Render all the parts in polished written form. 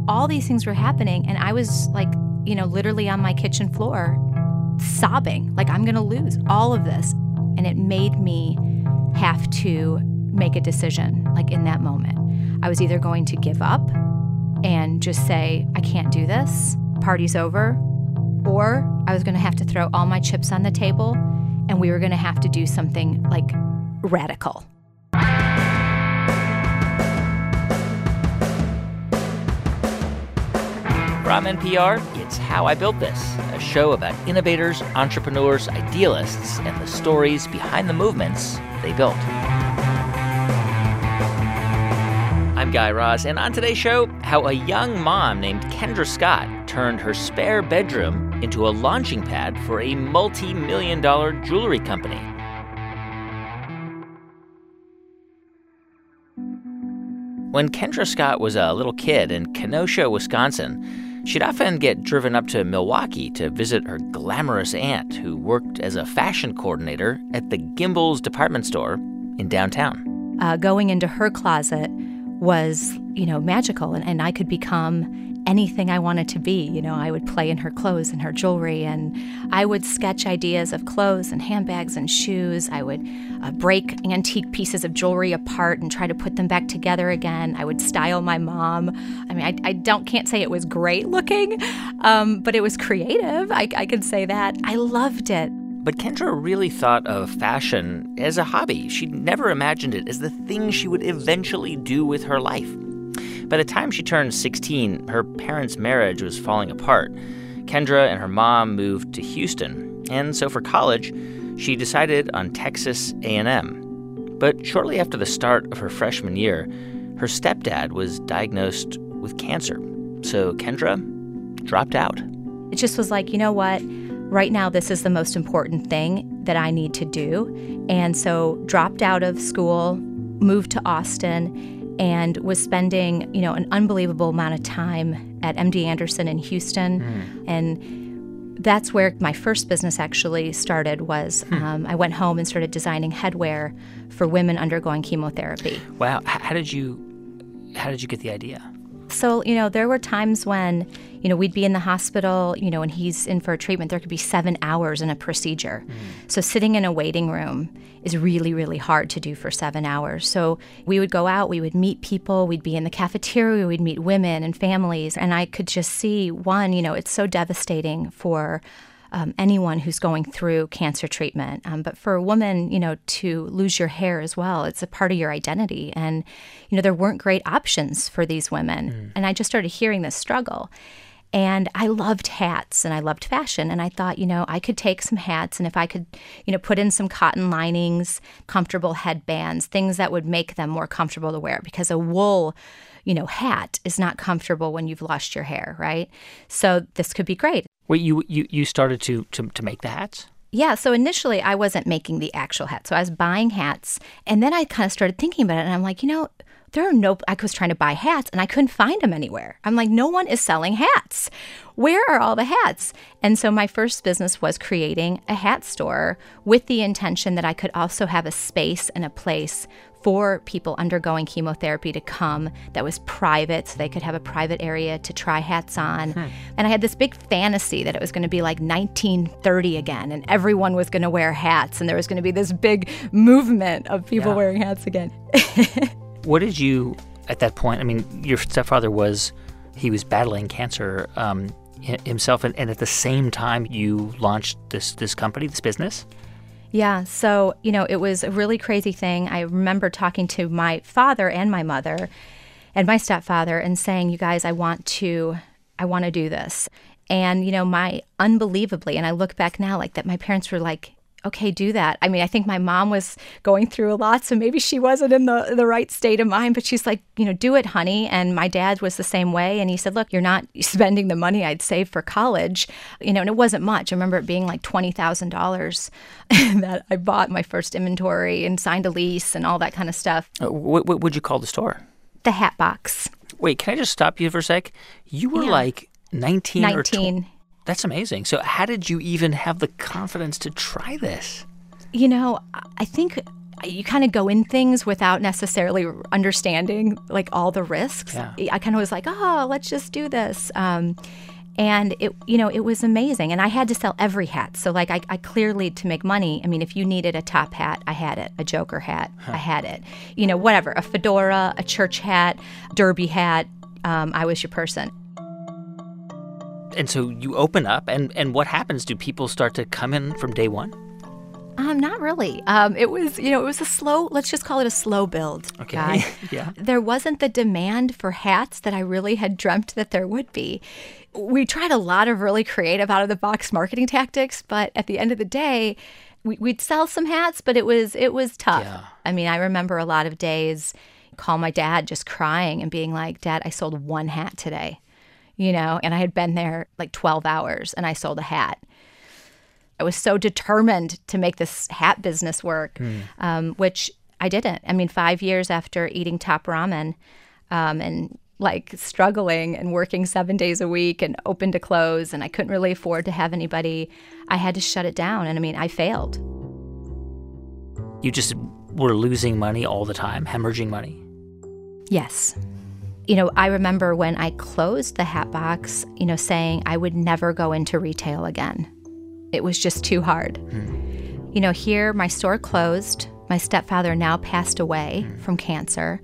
all these things were happening, and I was like, literally on my kitchen floor sobbing, like I'm going to lose all of this. And it made me have to make a decision, like in that moment. I was either going to give up and just say, I can't do this, party's over, or I was going to have to throw all my chips on the table, and we were going to have to do something like radical. From NPR, it's How I Built This, a show about innovators, entrepreneurs, idealists, and the stories behind the movements they built. I'm Guy Raz, and on today's show, how a young mom named Kendra Scott turned her spare bedroom into a launching pad for a multi-million-dollar jewelry company. When Kendra Scott was a little kid in Kenosha, Wisconsin, she'd often get driven up to Milwaukee to visit her glamorous aunt, who worked as a fashion coordinator at the Gimbels department store in downtown. Going into her closet was, magical, and I could become anything I wanted to be. I would play in her clothes and her jewelry, and I would sketch ideas of clothes and handbags and shoes. I would break antique pieces of jewelry apart and try to put them back together again. I would style my mom. I mean, I can't say it was great looking, but it was creative. I could say that. I loved it. But Kendra really thought of fashion as a hobby. She never imagined it as the thing she would eventually do with her life. By the time she turned 16, her parents' marriage was falling apart. Kendra and her mom moved to Houston, and so for college, she decided on Texas A&M. But shortly after the start of her freshman year, her stepdad was diagnosed with cancer. So Kendra dropped out. It just was like, you know what? Right now, this is the most important thing that I need to do. And so dropped out of school, moved to Austin, and was spending, an unbelievable amount of time at MD Anderson in Houston. And that's where my first business actually started was I went home and started designing headwear for women undergoing chemotherapy. Wow. How did you get the idea? So, there were times when, we'd be in the hospital, and he's in for a treatment. There could be 7 hours in a procedure. So sitting in a waiting room is really, really hard to do for 7 hours. So we would go out, we would meet people, we'd be in the cafeteria, we'd meet women and families. And I could just see, one, it's so devastating for anyone who's going through cancer treatment. But for a woman, to lose your hair as well, it's a part of your identity. And, there weren't great options for these women. And I just started hearing this struggle. And I loved hats and I loved fashion. And I thought, I could take some hats and if I could, put in some cotton linings, comfortable headbands, things that would make them more comfortable to wear. Because a wool hat is not comfortable when you've lost your hair, right? So this could be great. Wait, you started to make the hats? Yeah, so initially I wasn't making the actual hats. So I was buying hats, and then I kind of started thinking about it, and I'm like, I was trying to buy hats, and I couldn't find them anywhere. I'm like, no one is selling hats. Where are all the hats? And so my first business was creating a hat store with the intention that I could also have a space and a place for people undergoing chemotherapy to come that was private, so they could have a private area to try hats on. And I had this big fantasy that it was going to be like 1930 again, and everyone was going to wear hats, and there was going to be this big movement of people wearing hats again. What did you, at that point, your stepfather he was battling cancer himself, and at the same time you launched this company, this business? Yeah, so, it was a really crazy thing. I remember talking to my father and my mother and my stepfather and saying, you guys, I want to do this. And, unbelievably, and I look back now like that, my parents were like, okay, do that. I think my mom was going through a lot, so maybe she wasn't in the right state of mind, but she's like, do it, honey. And my dad was the same way. And he said, look, you're not spending the money I'd saved for college, and it wasn't much. I remember it being like $20,000 that I bought my first inventory and signed a lease and all that kind of stuff. What would you call the store? The Hat Box. Wait, can I just stop you for a sec? You were like 19 or 20. That's amazing. So how did you even have the confidence to try this? I think you kind of go in things without necessarily understanding like all the risks. Yeah. I kind of was like, oh, let's just do this. And it was amazing. And I had to sell every hat. So like I clearly, to make money, I mean, if you needed a top hat, I had it. A Joker hat, I had it. Whatever, a fedora, a church hat, derby hat, I was your person. And so you open up, and what happens? Do people start to come in from day one? Not really. It was a slow, let's just call it a slow build. Okay. Guy. Yeah. There wasn't the demand for hats that I really had dreamt that there would be. We tried a lot of really creative out-of-the-box marketing tactics, but at the end of the day, we'd sell some hats, but it was tough. Yeah. I mean, I remember a lot of days call my dad just crying and being like, Dad, I sold one hat today, and I had been there like 12 hours and I sold a hat. I was so determined to make this hat business work, which I didn't. I mean, 5 years after eating top ramen and like struggling and working 7 days a week and open to close, and I couldn't really afford to have anybody, I had to shut it down. And I mean, I failed. You just were losing money all the time, hemorrhaging money? Yes. I remember when I closed the hat box, saying I would never go into retail again. It was just too hard. Here, my store closed. My stepfather now passed away from cancer.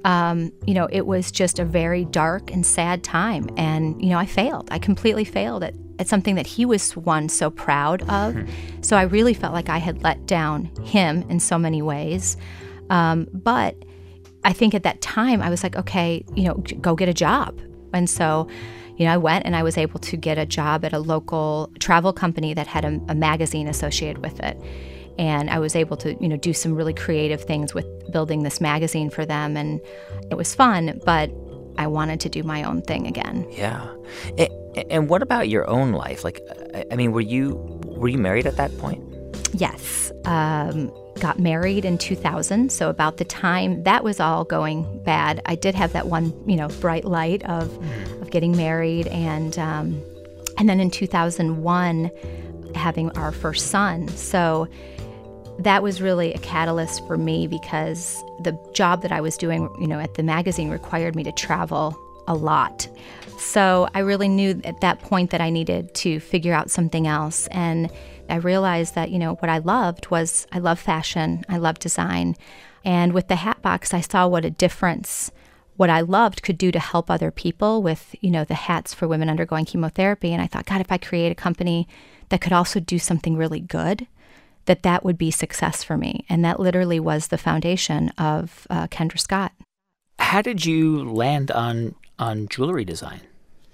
It was just a very dark and sad time. And, I failed. I completely failed at something that he was once so proud of. So I really felt like I had let down him in so many ways. But I think at that time I was like, okay, go get a job. And so I went and I was able to get a job at a local travel company that had a magazine associated with it. And I was able to, do some really creative things with building this magazine for them. And it was fun, but I wanted to do my own thing again. Yeah. And what about your own life? Like, I mean, were you married at that point? Yes. Got married in 2000. So about the time that was all going bad, I did have that one, bright light of getting married. And then in 2001, having our first son. So that was really a catalyst for me because the job that I was doing, at the magazine required me to travel a lot. So I really knew at that point that I needed to figure out something else. And I realized that, what I loved was I love fashion, I love design. And with the hat box, I saw what a difference what I loved could do to help other people with, the hats for women undergoing chemotherapy. And I thought, God, if I create a company that could also do something really good, that would be success for me. And that literally was the foundation of Kendra Scott. How did you land on jewelry design?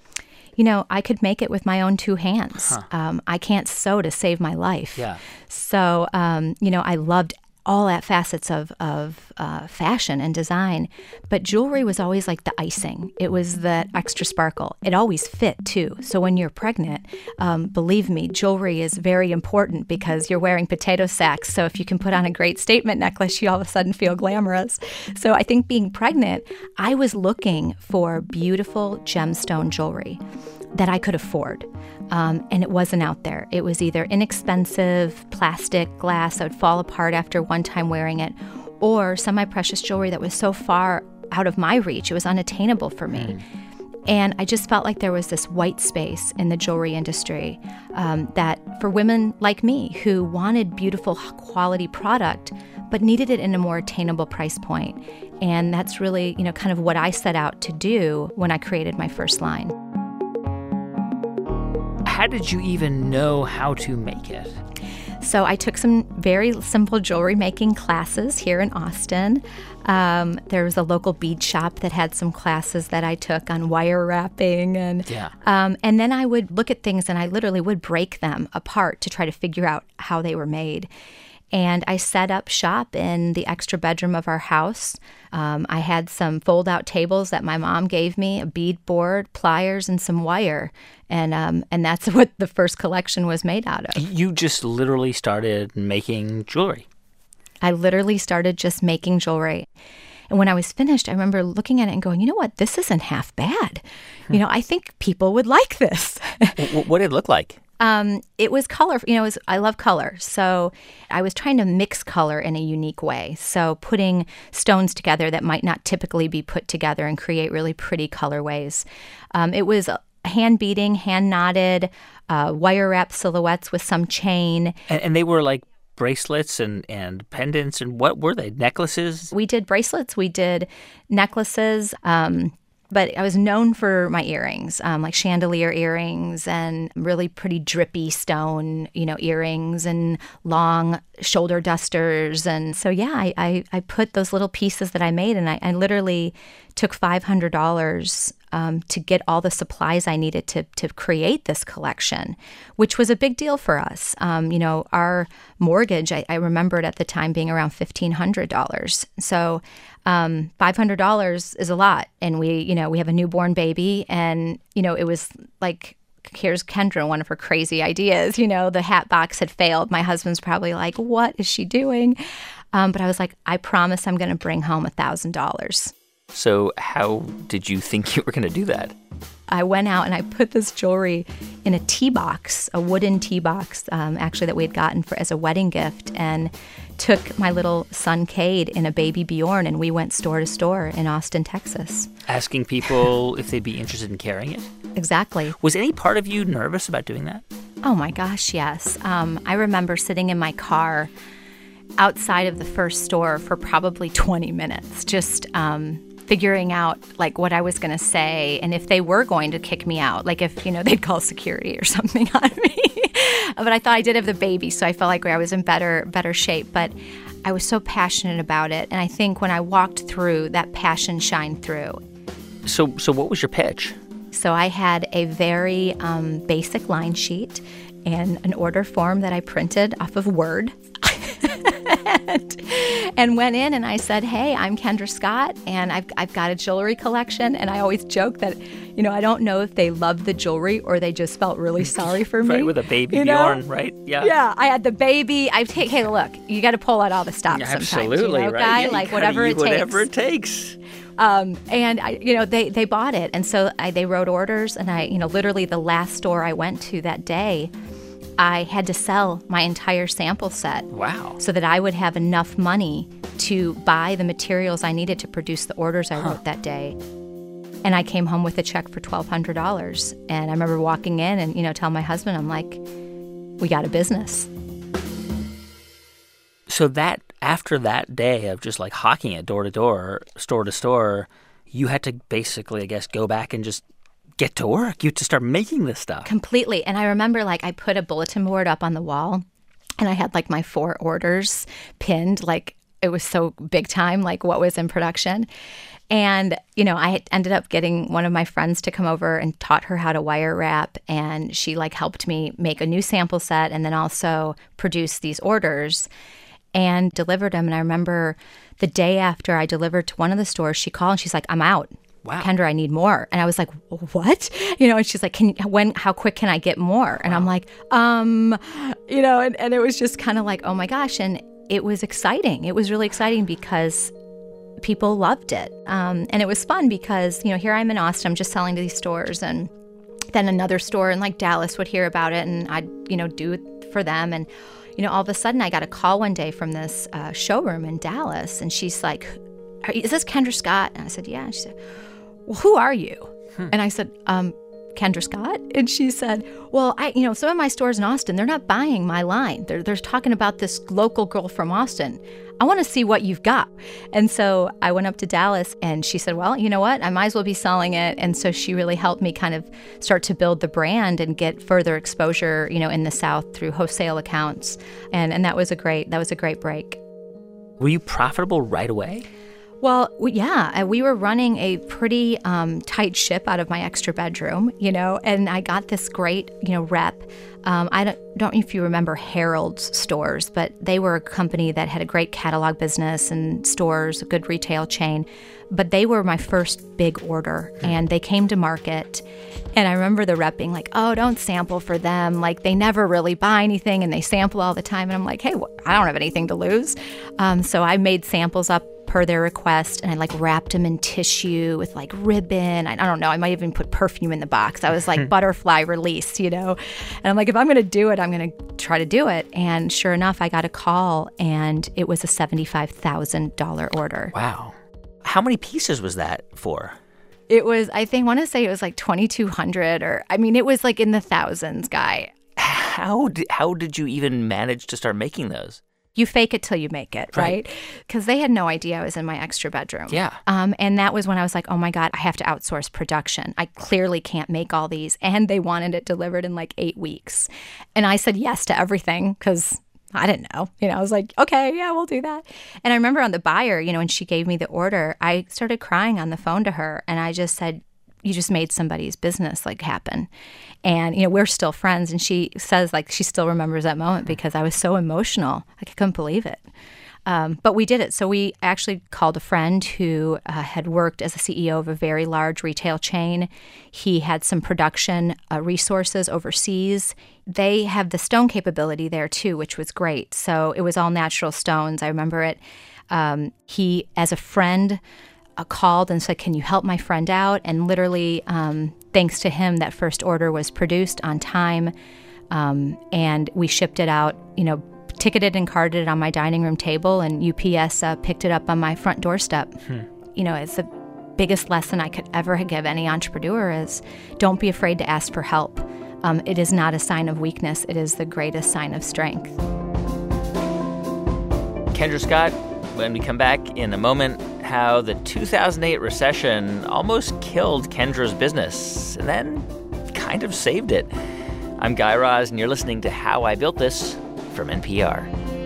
I could make it with my own two hands. I can't sew to save my life. Yeah. So, I loved all that facets of fashion and design. But jewelry was always like the icing. It was that extra sparkle. It always fit, too. So when you're pregnant, believe me, jewelry is very important because you're wearing potato sacks. So if you can put on a great statement necklace, you all of a sudden feel glamorous. So I think being pregnant, I was looking for beautiful gemstone jewelry that I could afford. And it wasn't out there. It was either inexpensive, plastic, glass that would fall apart after one time wearing it, or semi-precious jewelry that was so far out of my reach, it was unattainable for me. And I just felt like there was this white space in the jewelry industry that for women like me who wanted beautiful quality product, but needed it in a more attainable price point. And that's really, kind of what I set out to do when I created my first line. How did you even know how to make it? So I took some very simple jewelry making classes here in Austin. There was a local bead shop that had some classes that I took on wire wrapping. And then I would look at things and I literally would break them apart to try to figure out how they were made. And I set up shop in the extra bedroom of our house. I had some fold-out tables that my mom gave me, a bead board, pliers, and some wire. And that's what the first collection was made out of. You just literally started making jewelry. I literally started just making jewelry. And when I was finished, I remember looking at it and going, you know what, this isn't half bad. I think people would like this. What did it look like? It was color. I love color. So I was trying to mix color in a unique way. So putting stones together that might not typically be put together and create really pretty colorways. It was hand beading, hand knotted, wire wrap silhouettes with some chain. And they were like bracelets and pendants. And what were they? Necklaces? We did bracelets. We did necklaces. But I was known for my earrings, like chandelier earrings and really pretty drippy stone, earrings and long shoulder dusters. And so, yeah, I put those little pieces that I made, and I literally took $500 to get all the supplies I needed to create this collection, which was a big deal for us. Our mortgage, I remembered at the time being around $1,500. So $500 is a lot. And we have a newborn baby, and, it was like, here's Kendra, one of her crazy ideas. The hat box had failed. My husband's probably like, what is she doing? But I was like, I promise I'm going to bring home $1,000. So how did you think you were going to do that? I went out and I put this jewelry in a tea box, a wooden tea box, actually, that we had gotten as a wedding gift, and took my little son Cade in a baby Bjorn, and we went store to store in Austin, Texas. Asking people if they'd be interested in carrying it? Exactly. Was any part of you nervous about doing that? Oh my gosh, yes. I remember sitting in my car outside of the first store for probably 20 minutes, just figuring out like what I was going to say, and if they were going to kick me out, like if, they'd call security or something on me. But I thought I did have the baby, so I felt like I was in better shape. But I was so passionate about it, and I think when I walked through, that passion shined through. So what was your pitch? So I had a very basic line sheet and an order form that I printed off of Word. And went in and I said, hey, I'm Kendra Scott, and I've got a jewelry collection. And I always joke that, I don't know if they loved the jewelry or they just felt really sorry for me. Right, with a baby Bjorn, right? Yeah. Yeah, I had the baby. Hey, look, you got to pull out all the stops sometimes. Absolutely, right? Guy? Yeah, like whatever it takes. Whatever it takes. And they bought it. And so they wrote orders, and I, literally the last store I went to that day, I had to sell my entire sample set. Wow. So that I would have enough money to buy the materials I needed to produce the orders I wrote that day. And I came home with a check for $1,200. And I remember walking in and, telling my husband, I'm like, we got a business. So that after that day of just like hawking it door to door, store to store, you had to basically, I guess, go back and just get to work. You had to start making this stuff. Completely. And I remember I put a bulletin board up on the wall, and I had my 4 orders pinned, it was so big time, what was in production. And, I ended up getting one of my friends to come over and taught her how to wire wrap. And she helped me make a new sample set and then also produce these orders and delivered them. And I remember the day after I delivered to one of the stores, she called and she's like, I'm out. Wow. Kendra, I need more. And I was like, what? And she's like, how quick can I get more? And I'm like, and it was just kind of like, oh my gosh. And it was exciting. It was really exciting because people loved it. And it was fun because, here I'm in Austin, I'm just selling to these stores, and then another store in Dallas would hear about it, and I'd, do it for them. And, all of a sudden I got a call one day from this showroom in Dallas, and she's like, is this Kendra Scott? And I said, yeah. And she said, well, who are you? And I said, Kendra Scott? And she said, well, some of my stores in Austin, they're not buying my line. They're talking about this local girl from Austin. I want to see what you've got. And so I went up to Dallas, and she said, well, you know what? I might as well be selling it. And so she really helped me kind of start to build the brand and get further exposure, in the South through wholesale accounts. And that was a great break. Were you profitable right away? Well, yeah, we were running a pretty tight ship out of my extra bedroom, and I got this great, rep. I don't know if you remember Harold's stores, but they were a company that had a great catalog business and stores, a good retail chain. But they were my first big order, and they came to market. And I remember the rep being like, oh, don't sample for them. They never really buy anything, and they sample all the time. And I'm like, hey, I don't have anything to lose. So I made samples up per their request, and I like wrapped them in tissue with like ribbon. I don't know. I might even put perfume in the box. I was like butterfly release, you know? And I'm like, if I'm going to do it, I'm going to try to do it. And sure enough, I got a call and it was a $75,000 order. Wow. How many pieces was that for? It was, I want to say it was like 2,200 it was like in the thousands, Guy. How did you even manage to start making those? You fake it till you make it, right? Because they had no idea I was in my extra bedroom. Yeah. And that was when I was like, oh my God, I have to outsource production. I clearly can't make all these. And they wanted it delivered in like 8 weeks. And I said yes to everything because I didn't know. I was like, okay, yeah, we'll do that. And I remember on the buyer, when she gave me the order, I started crying on the phone to her. And I just said, you just made somebody's business like happen. And, we're still friends. And she says like she still remembers that moment because I was so emotional. I couldn't believe it. But we did it. So we actually called a friend who had worked as a CEO of a very large retail chain. He had some production resources overseas. They have the stone capability there too, which was great. So it was all natural stones. I remember it. He, as a friend, called and said, can you help my friend out? And literally, thanks to him, that first order was produced on time. And we shipped it out, ticketed and carded it on my dining room table, and UPS picked it up on my front doorstep. It's the biggest lesson I could ever give any entrepreneur is don't be afraid to ask for help. It is not a sign of weakness. It is the greatest sign of strength. Kendra Scott, when we come back in a moment, how the 2008 recession almost killed Kendra's business and then kind of saved it. I'm Guy Raz, and you're listening to How I Built This from NPR.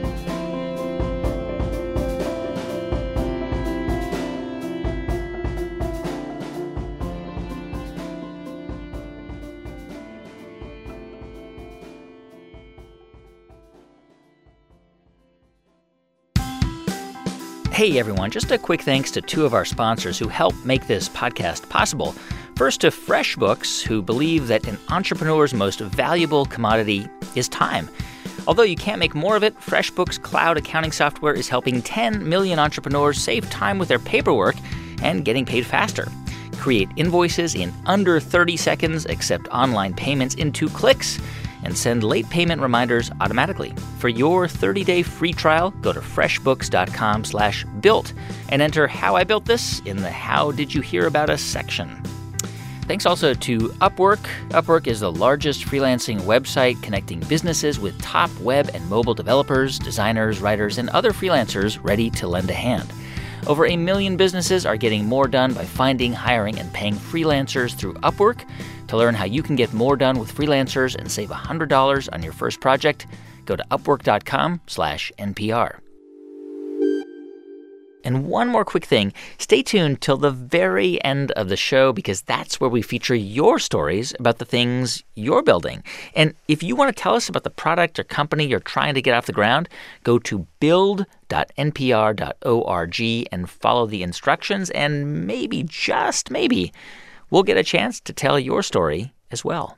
Hey everyone, just a quick thanks to two of our sponsors who help make this podcast possible. First, to FreshBooks, who believe that an entrepreneur's most valuable commodity is time. Although you can't make more of it, FreshBooks cloud accounting software is helping 10 million entrepreneurs save time with their paperwork and getting paid faster. Create invoices in under 30 seconds, accept online payments in 2 clicks, and send late payment reminders automatically. For your 30-day free trial, go to freshbooks.com/built and enter How I Built This in the How Did You Hear About Us section. Thanks also to Upwork. Upwork is the largest freelancing website connecting businesses with top web and mobile developers, designers, writers, and other freelancers ready to lend a hand. Over 1 million businesses are getting more done by finding, hiring, and paying freelancers through Upwork. To learn how you can get more done with freelancers and save $100 on your first project, go to upwork.com/NPR. And one more quick thing, stay tuned till the very end of the show because that's where we feature your stories about the things you're building. And if you want to tell us about the product or company you're trying to get off the ground, go to build.npr.org and follow the instructions, and maybe, just maybe, we'll get a chance to tell your story as well.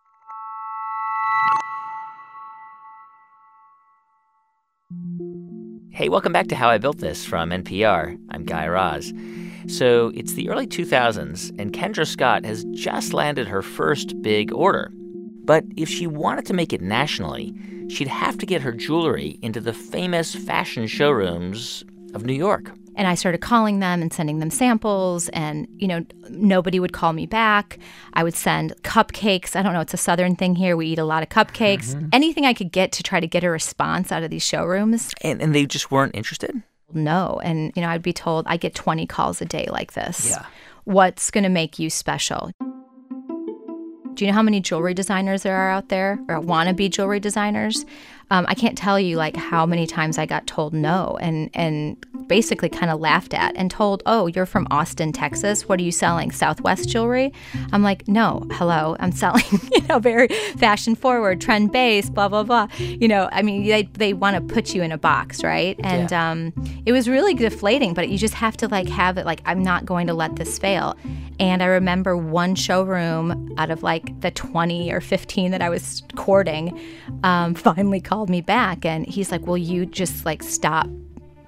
Hey, welcome back to How I Built This from NPR. I'm Guy Raz. So it's the early 2000s, and Kendra Scott has just landed her first big order. But if she wanted to make it nationally, she'd have to get her jewelry into the famous fashion showrooms of New York. And I started calling them and sending them samples, and, nobody would call me back. I would send cupcakes. I don't know, it's a Southern thing here. We eat a lot of cupcakes. Mm-hmm. Anything I could get to try to get a response out of these showrooms. And they just weren't interested? No. And, I'd be told, I get 20 calls a day like this. Yeah. What's going to make you special? Do you know how many jewelry designers there are out there, or wannabe jewelry designers? I can't tell you how many times I got told no and basically kind of laughed at and told, oh, you're from Austin, Texas. What are you selling? Southwest jewelry? I'm like, no, hello. I'm selling, very fashion forward, trend based, blah, blah, blah. They want to put you in a box, right? And it was really deflating, but you just have to have it I'm not going to let this fail. And I remember one showroom out of the 20 or 15 that I was courting finally called me back, and he's like, will you just stop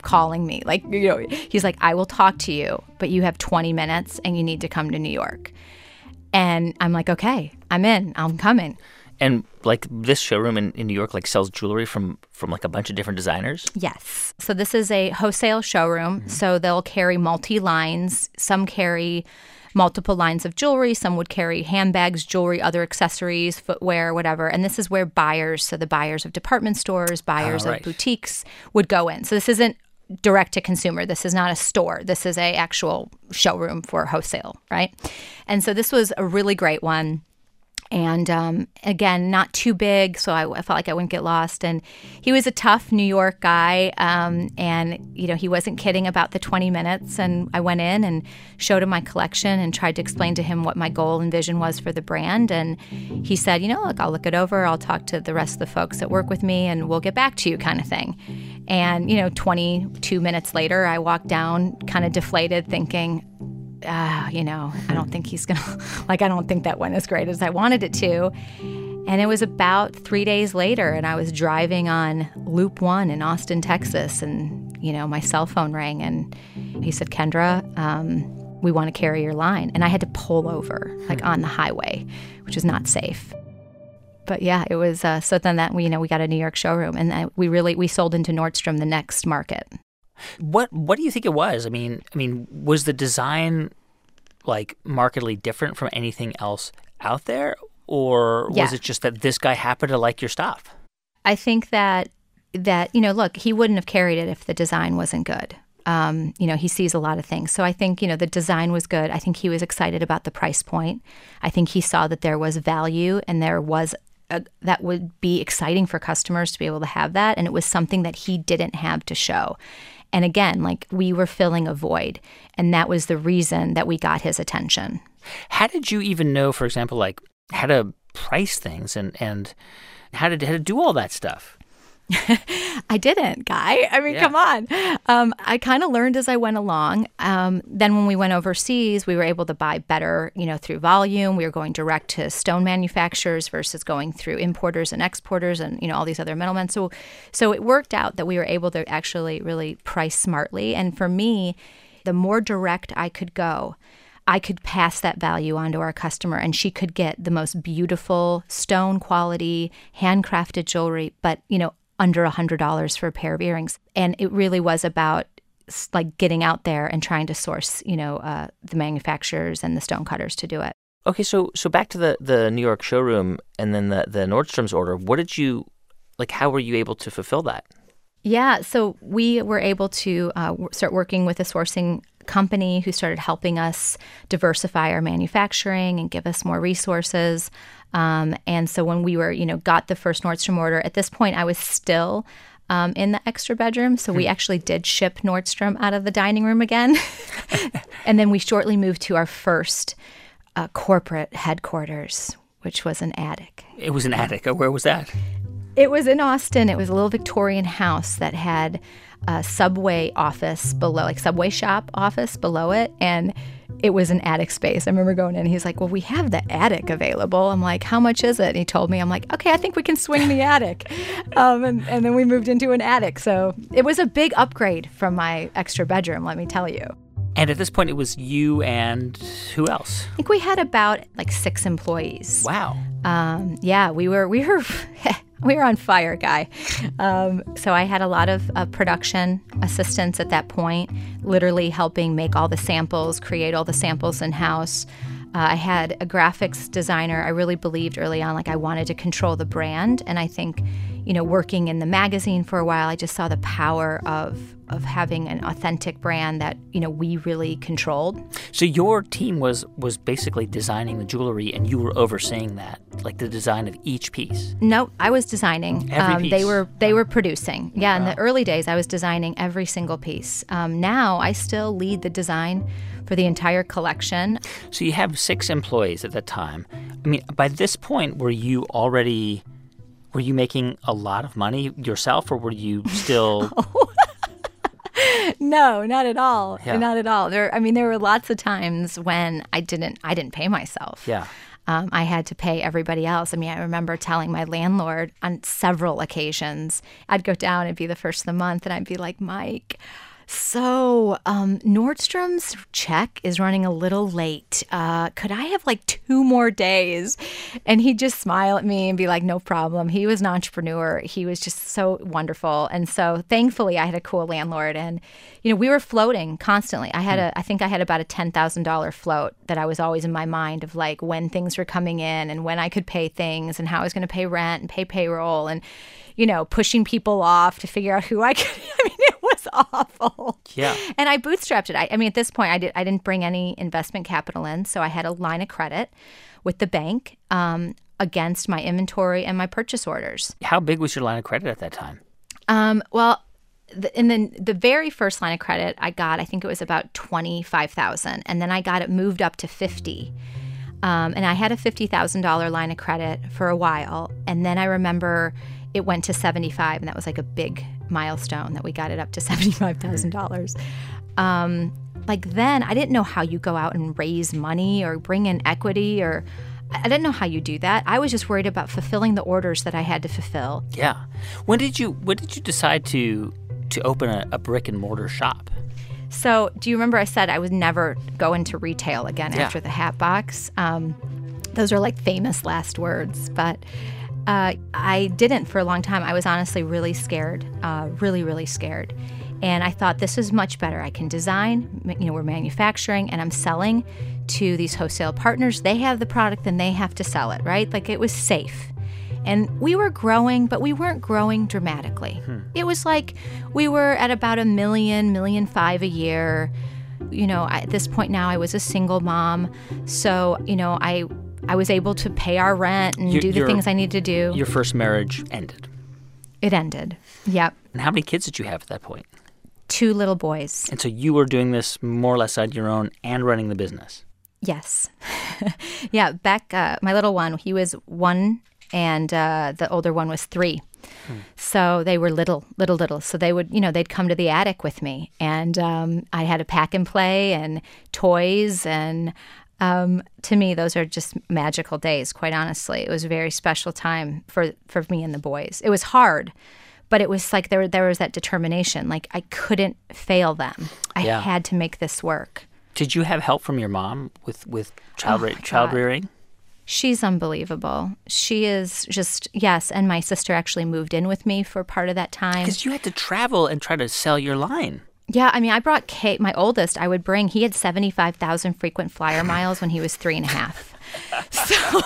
calling me. Like, he's like, I will talk to you, but you have 20 minutes and you need to come to New York. And I'm like, okay, I'm in. I'm coming. And like this showroom in New York like sells jewelry from like a bunch of different designers? Yes. So this is a wholesale showroom. Mm-hmm. So they'll carry multi-lines. Some carry multiple lines of jewelry. Some would carry handbags, jewelry, other accessories, footwear, whatever. And this is where buyers, so the buyers of department stores, buyers of boutiques would go in. So this isn't direct to consumer. This is not a store. This is a actual showroom for wholesale, right? And so this was a really great one. And again, not too big, so I felt like I wouldn't get lost. And he was a tough New York guy, and he wasn't kidding about the 20 minutes. And I went in and showed him my collection and tried to explain to him what my goal and vision was for the brand. And he said, look, I'll look it over. I'll talk to the rest of the folks that work with me, and we'll get back to you, kind of thing. And 22 minutes later, I walked down, kind of deflated, thinking, I don't think he's going to, I don't think that went as great as I wanted it to. And it was about 3 days later, and I was driving on Loop 1 in Austin, Texas, and, my cell phone rang, and he said, Kendra, we want to carry your line. And I had to pull over, on the highway, which is not safe. But yeah, it was, so then that, we got a New York showroom, and we sold into Nordstrom, the next market. What do you think it was? I mean, was the design markedly different from anything else out there, or was it just that this guy happened to like your stuff? I think that look, he wouldn't have carried it if the design wasn't good. He sees a lot of things. So I think, the design was good. I think he was excited about the price point. I think he saw that there was value, and there was that would be exciting for customers to be able to have that. And it was something that he didn't have to show. And again, we were filling a void, and that was the reason that we got his attention. How did you even know, for example, how to price things and how to do all that stuff? I didn't, Guy. Come on. I kind of learned as I went along. Then when we went overseas, we were able to buy better, through volume. We were going direct to stone manufacturers versus going through importers and exporters and, all these other middlemen. So it worked out that we were able to actually really price smartly. And for me, the more direct I could go, I could pass that value on to our customer, and she could get the most beautiful stone quality, handcrafted jewelry, but, under $100 for a pair of earrings. And it really was about getting out there and trying to source, the manufacturers and the stone cutters to do it. Okay, so back to the New York showroom and then the Nordstrom's order. What did you, how were you able to fulfill that? Yeah, so we were able to start working with a sourcing company who started helping us diversify our manufacturing and give us more resources. And so when we were, got the first Nordstrom order, at this point I was still in the extra bedroom. So we actually did ship Nordstrom out of the dining room again. And then we shortly moved to our first corporate headquarters, which was an attic. It was an attic. Where was that? It was in Austin. It was a little Victorian house that had a Subway office below, Subway shop office below it. And it was an attic space. I remember going in and he's like, well, we have the attic available. I'm like, how much is it? And he told me, I'm like, okay, I think we can swing the attic. And then we moved into an attic. So it was a big upgrade from my extra bedroom, let me tell you. And at this point, it was you and who else? I think we had about 6 employees. Wow. Yeah, we were on fire, Guy. So I had a lot of production assistants at that point, literally helping make all the samples, create all the samples in-house. I had a graphics designer. I really believed early on, I wanted to control the brand. And I think, working in the magazine for a while, I just saw the power of having an authentic brand that, we really controlled. So your team was basically designing the jewelry, and you were overseeing that, the design of each piece? No, I was designing. Every piece? They were producing. Yeah, in the early days, I was designing every single piece. Now, I still lead the design for the entire collection. So you have 6 employees at that time. By this point, were you making a lot of money yourself, or were you still... No, not at all. Yeah. Not at all. There were lots of times when I didn't pay myself. Yeah. I had to pay everybody else. I remember telling my landlord on several occasions, I'd go down and be the first of the month, and I'd be like, Mike, so Nordstrom's check is running a little late. Could I have like 2 more days? And he'd just smile at me and be like, no problem. He was an entrepreneur. He was just so wonderful. And so thankfully I had a cool landlord, and, we were floating constantly. I think I had about a $10,000 float that I was always in my mind of like when things were coming in and when I could pay things and how I was going to pay rent and pay payroll and, pushing people off to figure out who I could. It was awful. Yeah. And I bootstrapped it. At this point, I didn't bring any investment capital in, so I had a line of credit with the bank against my inventory and my purchase orders. How big was your line of credit at that time? The very first line of credit I got, I think it was about $25,000, and then I got it moved up to $50,000. And I had a $50,000 line of credit for a while, and then I remember it went to $75,000, and that was like a big milestone that we got it up to $75,000. Then I didn't know how you go out and raise money or bring in equity, or I didn't know how you do that. I was just worried about fulfilling the orders that I had to fulfill. Yeah. When did you decide to open a brick and mortar shop? So do you remember I said I would never go into retail again after the Hat Box? Those are like famous last words, but I didn't for a long time. I was honestly really scared, really, really scared. And I thought, this is much better. I can design, we're manufacturing, and I'm selling to these wholesale partners. They have the product, then they have to sell it, right? Like, it was safe. And we were growing, but we weren't growing dramatically. It was like we were at about $1 million, $1.5 million a year. At this point now, I was a single mom. So, I was able to pay our rent and do the things I need to do. Your first marriage ended. It ended. Yep. And how many kids did you have at that point? 2 little boys. And so you were doing this more or less on your own and running the business. Yes. Yeah. Beck, my little one, he was 1, and the older one was 3. So they were little. So they would, they'd come to the attic with me, and I had a pack and play and toys, and to me, those are just magical days, quite honestly. It was a very special time for me and the boys. It was hard, but it was like there was that determination. Like, I couldn't fail them. I had to make this work. Did you have help from your mom with child rearing? She's unbelievable. She is just, yes, and my sister actually moved in with me for part of that time. Because you had to travel and try to sell your line. Yeah, I brought Kate, my oldest, he had 75,000 frequent flyer miles when he was 3.5. So,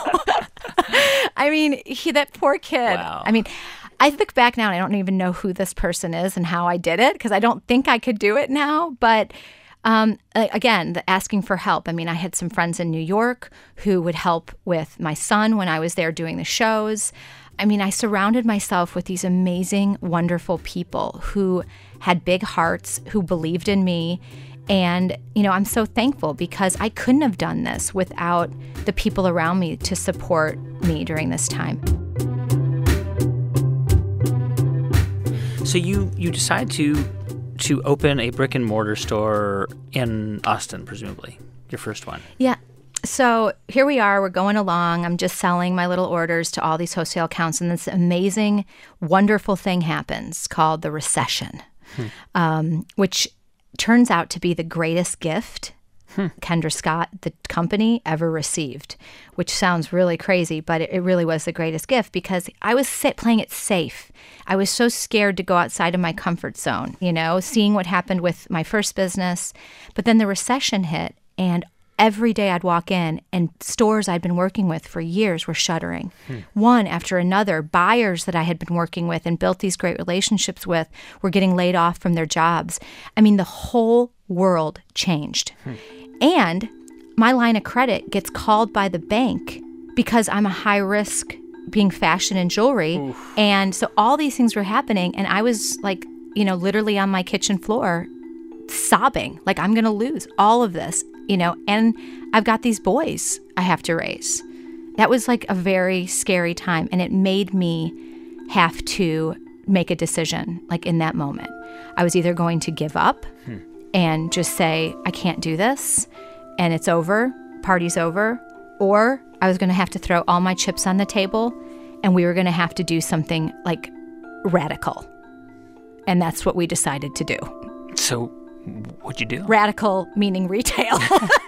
that poor kid. Wow. I look back now and I don't even know who this person is and how I did it, because I don't think I could do it now. But again, the asking for help. I had some friends in New York who would help with my son when I was there doing the shows. I surrounded myself with these amazing, wonderful people who had big hearts, who believed in me. And, I'm so thankful, because I couldn't have done this without the people around me to support me during this time. So you decide to open a brick and mortar store in Austin, presumably, your first one. Yeah. So here we are, we're going along. I'm just selling my little orders to all these wholesale accounts, and this amazing, wonderful thing happens called the recession, which turns out to be the greatest gift Kendra Scott, the company, ever received, which sounds really crazy, but it really was the greatest gift, because I was playing it safe. I was so scared to go outside of my comfort zone, seeing what happened with my first business. But then the recession hit, and every day I'd walk in, and stores I'd been working with for years were shuttering. One after another, buyers that I had been working with and built these great relationships with were getting laid off from their jobs. The whole world changed. And my line of credit gets called by the bank because I'm a high risk being fashion and jewelry. Oof. And so all these things were happening, and I was like, literally on my kitchen floor sobbing, like, I'm going to lose all of this, and I've got these boys I have to raise. That was like a very scary time, and it made me have to make a decision, like in that moment. I was either going to give up and just say, I can't do this, and it's over, party's over, or I was going to have to throw all my chips on the table, and we were going to have to do something like radical. And that's what we decided to do. So what'd you do? Radical meaning retail.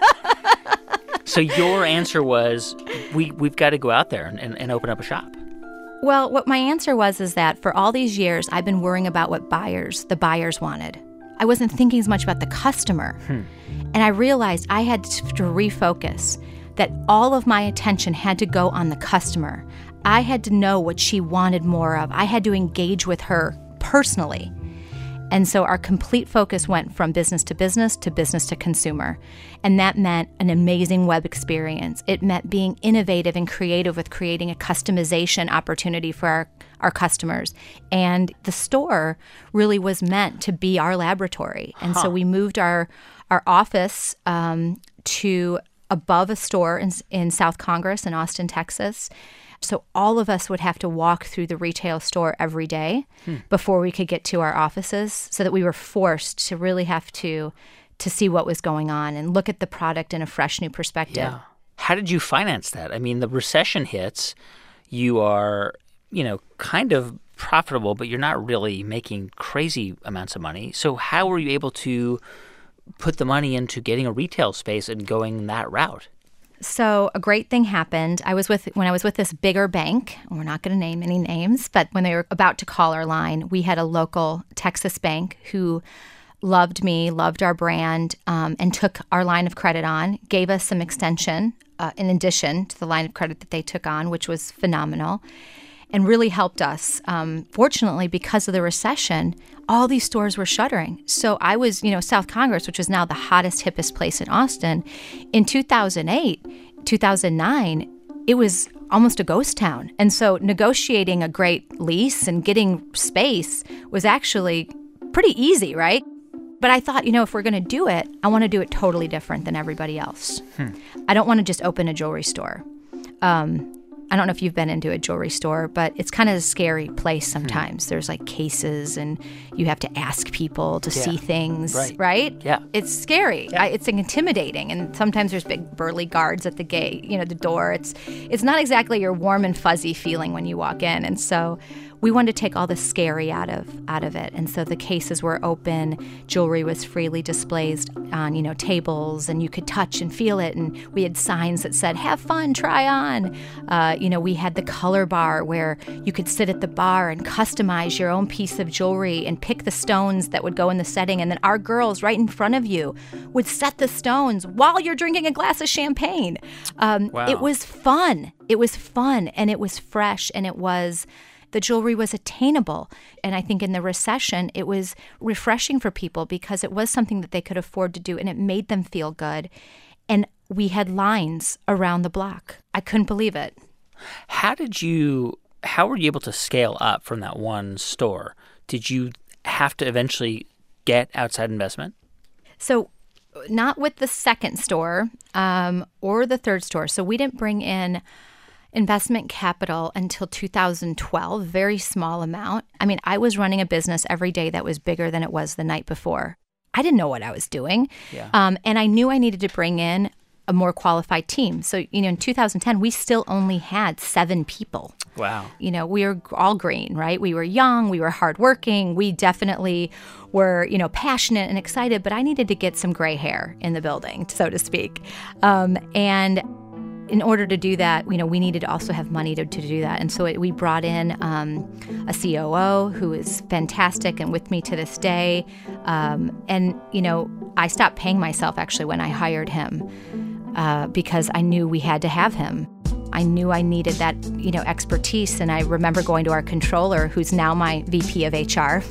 So your answer was, we've got to go out there and open up a shop. Well, what my answer was is that for all these years, I've been worrying about what the buyers wanted. I wasn't thinking as much about the customer. And I realized I had to refocus, that all of my attention had to go on the customer. I had to know what she wanted more of. I had to engage with her personally. And so our complete focus went from business to business to consumer. And that meant an amazing web experience. It meant being innovative and creative with creating a customization opportunity for our customers. And the store really was meant to be our laboratory. And so we moved our office to above a store in South Congress in Austin, Texas. So all of us would have to walk through the retail store every day before we could get to our offices, so that we were forced to really have to see what was going on and look at the product in a fresh new perspective. Yeah. How did you finance that? I mean, the recession hits, you are, kind of profitable, but you're not really making crazy amounts of money. So how were you able to put the money into getting a retail space and going that route? So a great thing happened. When I was with this bigger bank, and we're not going to name any names, but when they were about to call our line, we had a local Texas bank who loved me, loved our brand, and took our line of credit on, gave us some extension in addition to the line of credit that they took on, which was phenomenal, and really helped us. Fortunately, because of the recession, all these stores were shuttering. So I was, South Congress, which is now the hottest, hippest place in Austin, in 2008, 2009, it was almost a ghost town. And so negotiating a great lease and getting space was actually pretty easy, right? But I thought, if we're going to do it, I want to do it totally different than everybody else. I don't want to just open a jewelry store. I don't know if you've been into a jewelry store, but it's kind of a scary place sometimes. There's like cases and you have to ask people to see things, right? Yeah. It's scary. Yeah. It's intimidating. And sometimes there's big burly guards at the gate, the door. It's not exactly your warm and fuzzy feeling when you walk in. And so we wanted to take all the scary out of it. And so the cases were open, jewelry was freely displayed on, tables, and you could touch and feel it. And we had signs that said, have fun, try on. We had the color bar where you could sit at the bar and customize your own piece of jewelry and pick the stones that would go in the setting. And then our girls right in front of you would set the stones while you're drinking a glass of champagne. Wow. It was fun. It was fun, and it was fresh, and the jewelry was attainable. And I think in the recession, it was refreshing for people because it was something that they could afford to do, and it made them feel good. And we had lines around the block. I couldn't believe it. How were you able to scale up from that one store? Did you have to eventually get outside investment? So not with the second store or the third store. So we didn't bring in investment capital until 2012, very small amount. I mean, I was running a business every day that was bigger than it was the night before. I didn't know what I was doing. Yeah. And I knew I needed to bring in a more qualified team. So, in 2010, we still only had 7 people. Wow. We were all green, right? We were young, we were hardworking, we definitely were, passionate and excited, but I needed to get some gray hair in the building, so to speak. And in order to do that, we needed to also have money to do that. And so we brought in a COO who is fantastic and with me to this day. I stopped paying myself actually when I hired him because I knew we had to have him. I knew I needed that, expertise. And I remember going to our controller, who's now my VP of HR,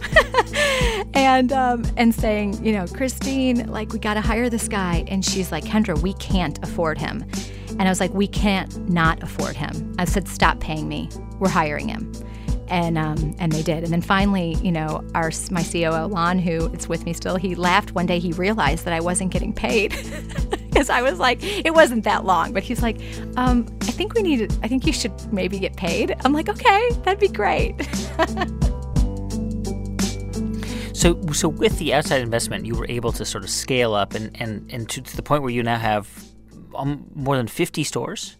and saying, Christine, we got to hire this guy. And she's like, Kendra, we can't afford him. And I was like, we can't not afford him. I said, stop paying me. We're hiring him. And they did. And then finally, my COO, Lon, who is with me still, he laughed one day. He realized that I wasn't getting paid because I was like, it wasn't that long. But he's like, I think you should maybe get paid. I'm like, okay, that'd be great. So with the outside investment, you were able to sort of scale up and to the point where you now have more than 50 stores?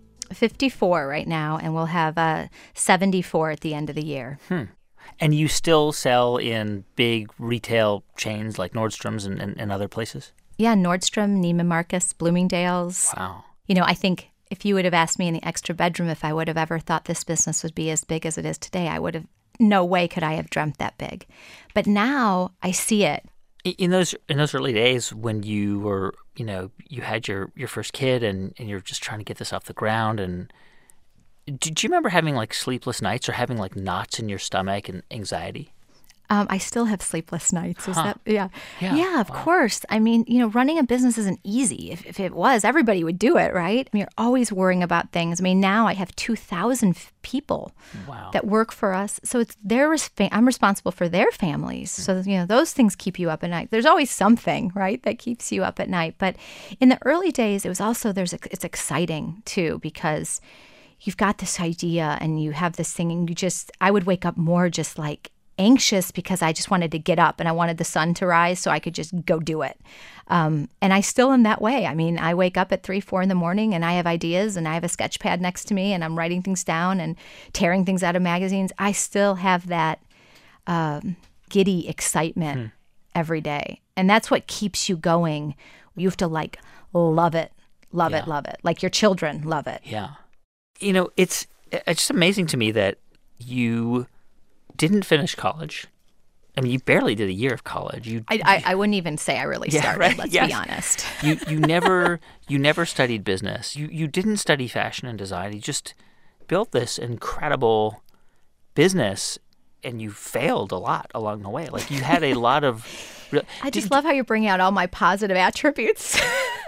54 right now, and we'll have 74 at the end of the year. And you still sell in big retail chains like Nordstrom's and other places? Yeah, Nordstrom, Neiman Marcus, Bloomingdale's. Wow. I think if you would have asked me in the extra bedroom if I would have ever thought this business would be as big as it is today, I would have, no way could I have dreamt that big. But now I see it. In those early days when you were, you had your first kid and you're just trying to get this off the ground, and did you remember having like sleepless nights or having like knots in your stomach and anxiety? I still have sleepless nights. Is that, yeah. Yeah, Of course. I mean, running a business isn't easy. If it was, everybody would do it, right? I mean, you're always worrying about things. I mean, now I have 2,000 people that work for us. So it's I'm responsible for their families. So, those things keep you up at night. There's always something, right, that keeps you up at night. But in the early days, it was also, it's exciting too, because you've got this idea and you have this thing, and I would wake up more just like anxious because I just wanted to get up and I wanted the sun to rise so I could just go do it. And I still am that way. I mean, I wake up at 3, 4 in the morning and I have ideas and I have a sketch pad next to me and I'm writing things down and tearing things out of magazines. I still have that giddy excitement every day. And that's what keeps you going. You have to love it, love it, like your children love it. Yeah. It's just amazing to me that you didn't finish college. I mean, you barely did a year of college. I wouldn't even say I really started. Right? Let's be honest. You never studied business. You didn't study fashion and design. You just built this incredible business, and you failed a lot along the way. Like you had a lot of. I just love how you're bringing out all my positive attributes.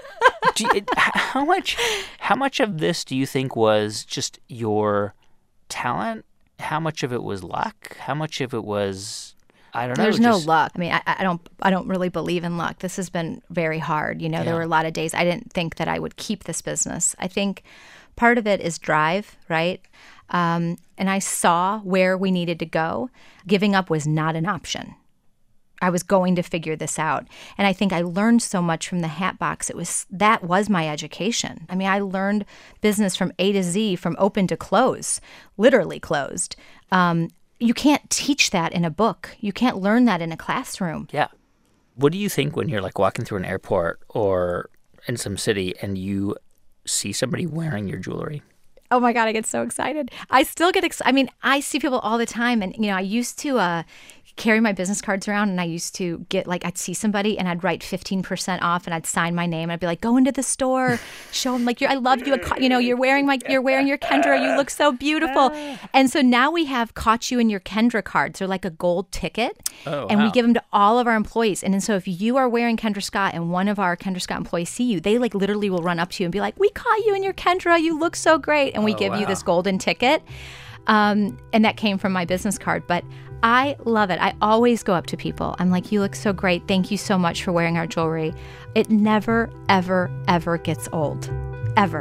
How much of this do you think was just your talent? How much of it was luck? How much of it was, I don't know. There's no luck. I mean, I don't really believe in luck. This has been very hard. There were a lot of days I didn't think that I would keep this business. I think part of it is drive, right? And I saw where we needed to go. Giving up was not an option. I was going to figure this out. And I think I learned so much from the Hatbox. That was my education. I mean, I learned business from A to Z, from open to close, literally closed. You can't teach that in a book. You can't learn that in a classroom. Yeah. What do you think when you're like walking through an airport or in some city and you see somebody wearing your jewelry? Oh my God, I get so excited. I still get excited. I mean, I see people all the time. And, I used to carry my business cards around, and I used to get I'd see somebody and I'd write 15% off and I'd sign my name. I'd be like, go into the store, show them I love you. You're wearing your Kendra. You look so beautiful. And so now we have caught you in your Kendra cards. They're like a gold ticket. And we give them to all of our employees. And so if you are wearing Kendra Scott and one of our Kendra Scott employees see you, they literally will run up to you and be like, we caught you in your Kendra. You look so great. And we give you this golden ticket. And that came from my business card. But I love it. I always go up to people. I'm like, you look so great. Thank you so much for wearing our jewelry. It never, ever, ever gets old. Ever.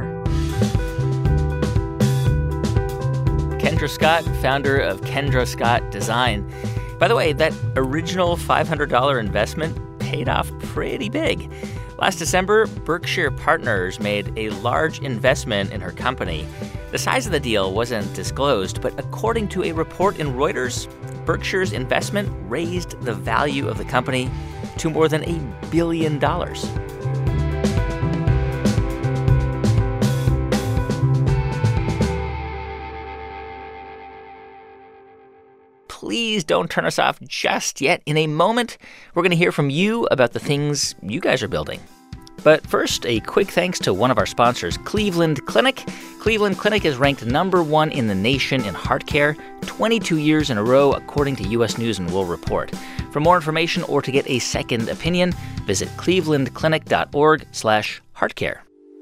Kendra Scott, founder of Kendra Scott Design. By the way, that original $500 investment paid off pretty big. Last December, Berkshire Partners made a large investment in her company. The size of the deal wasn't disclosed, but according to a report in Reuters, Berkshire's investment raised the value of the company to more than $1 billion. Please don't turn us off just yet. In a moment, we're going to hear from you about the things you guys are building. But first, a quick thanks to one of our sponsors, Cleveland Clinic. Cleveland Clinic is ranked #1 in the nation in heart care, 22 years in a row, according to U.S. News and World Report. For more information or to get a second opinion, visit clevelandclinic.org/heartcare.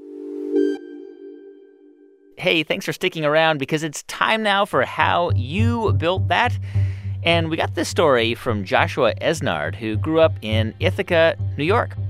Hey, thanks for sticking around because it's time now for How You Built That. And we got this story from Joshua Esnard, who grew up in Ithaca, New York.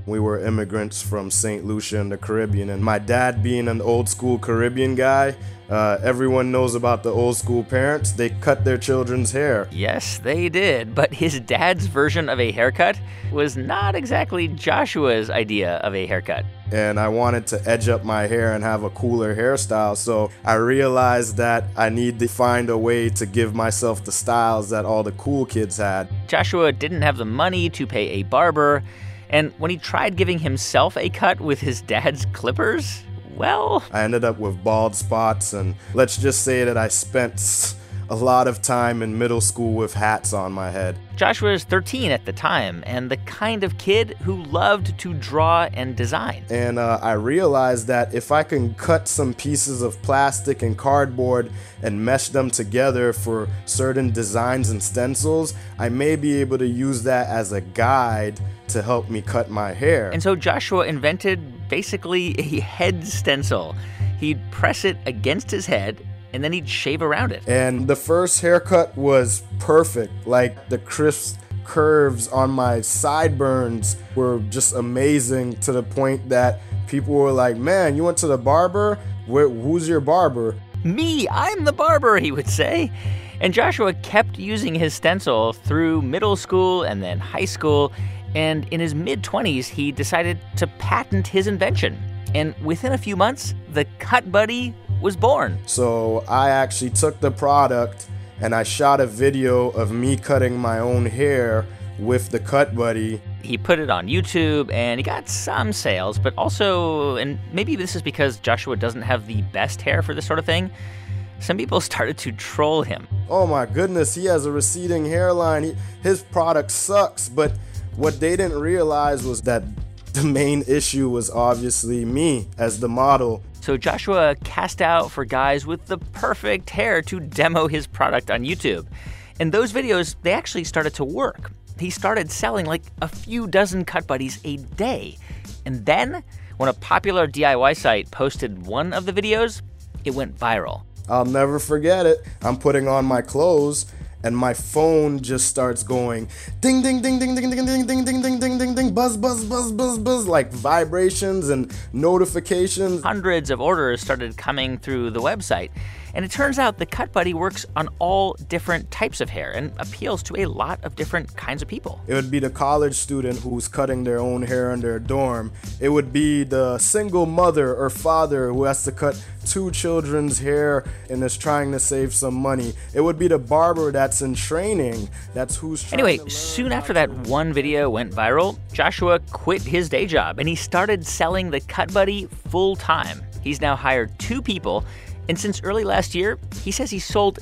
We were immigrants from St. Lucia in the Caribbean, and my dad being an old school Caribbean guy, everyone knows about the old school parents. They cut their children's hair. Yes, they did, but his dad's version of a haircut was not exactly Joshua's idea of a haircut. And I wanted to edge up my hair and have a cooler hairstyle, so I realized that I need to find a way to give myself the styles that all the cool kids had. Joshua didn't have the money to pay a barber, and when he tried giving himself a cut with his dad's clippers, well, I ended up with bald spots, and let's just say that I spent a lot of time in middle school with hats on my head. Joshua is 13 at the time, and the kind of kid who loved to draw and design. And I realized that if I can cut some pieces of plastic and cardboard and mesh them together for certain designs and stencils, I may be able to use that as a guide to help me cut my hair. And so Joshua invented basically a head stencil. He'd press it against his head, and then he'd shave around it. And the first haircut was perfect. Like, the crisp curves on my sideburns were just amazing, to the point that people were like, man, you went to the barber? Who's your barber? Me, I'm the barber, he would say. And Joshua kept using his stencil through middle school and then high school. And in his mid-20s, he decided to patent his invention. And within a few months, the Cut Buddy was born. So I actually took the product and I shot a video of me cutting my own hair with the Cut Buddy. He put it on YouTube and he got some sales, but also, and maybe this is because Joshua doesn't have the best hair for this sort of thing, some people started to troll him. Oh my goodness, he has a receding hairline. His product sucks. But what they didn't realize was that the main issue was obviously me as the model. So Joshua cast out for guys with the perfect hair to demo his product on YouTube. And those videos, they actually started to work. He started selling like a few dozen Cut Buddies a day. And then, when a popular DIY site posted one of the videos, it went viral. I'll never forget it. I'm putting on my clothes, and my phone just starts going ding, ding, ding, ding, ding, ding, ding, ding, ding, ding, ding, ding, ding, buzz, buzz, buzz, buzz, buzz, like vibrations and notifications. Hundreds of orders started coming through the website. And it turns out the Cut Buddy works on all different types of hair and appeals to a lot of different kinds of people. It would be the college student who's cutting their own hair in their dorm. It would be the single mother or father who has to cut 2 children's hair and is trying to save some money. It would be the barber that's in training. That's who's trying to learn. Soon after that one video went viral, Joshua quit his day job and he started selling the Cut Buddy full time. He's now hired 2 people. And since early last year, he says he sold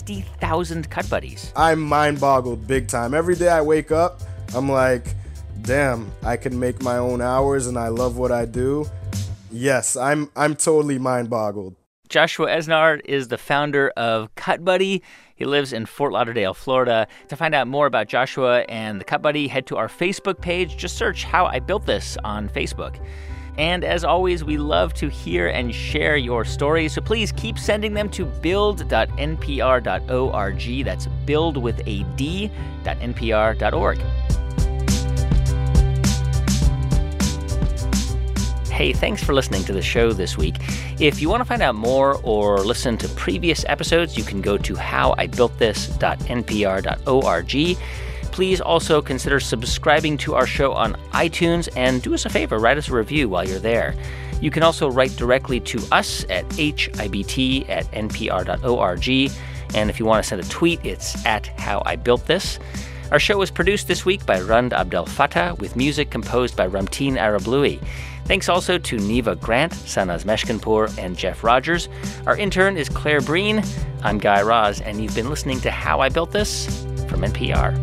60,000 Cut Buddies. I'm mind-boggled big time. Every day I wake up, I'm like, damn, I can make my own hours and I love what I do. Yes, I'm totally mind-boggled. Joshua Esnard is the founder of Cut Buddy. He lives in Fort Lauderdale, Florida. To find out more about Joshua and the Cut Buddy, head to our Facebook page. Just search How I Built This on Facebook. And as always, we love to hear and share your stories, so please keep sending them to build.npr.org. That's build with a d.npr.org. Hey, thanks for listening to the show this week. If you want to find out more or listen to previous episodes, you can go to howibuiltthis.npr.org. Please also consider subscribing to our show on iTunes, and do us a favor, write us a review while you're there. You can also write directly to us at hibt@npr.org, and if you want to send a tweet, it's @howibuiltthis. Our show was produced this week by Rund Abdel Fattah, with music composed by Ramteen Arablouei. Thanks also to Neva Grant, Sanaz Meshkinpour, and Jeff Rogers. Our intern is Claire Breen. I'm Guy Raz, and you've been listening to How I Built This from NPR.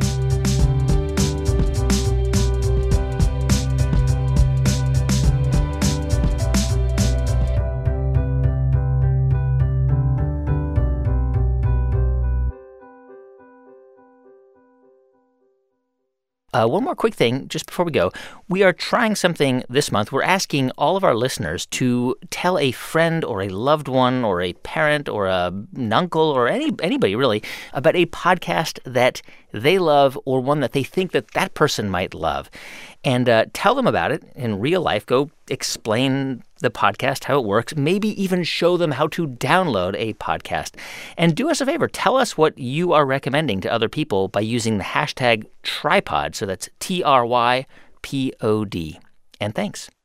One more quick thing just before we go. We are trying something this month. We're asking all of our listeners to tell a friend or a loved one or a parent or an uncle or anybody really about a podcast that they love or one that they think that person might love. And tell them about it in real life. Go explain the podcast, how it works, maybe even show them how to download a podcast. And do us a favor. Tell us what you are recommending to other people by using the hashtag Trypod. So that's TRYPOD. And thanks.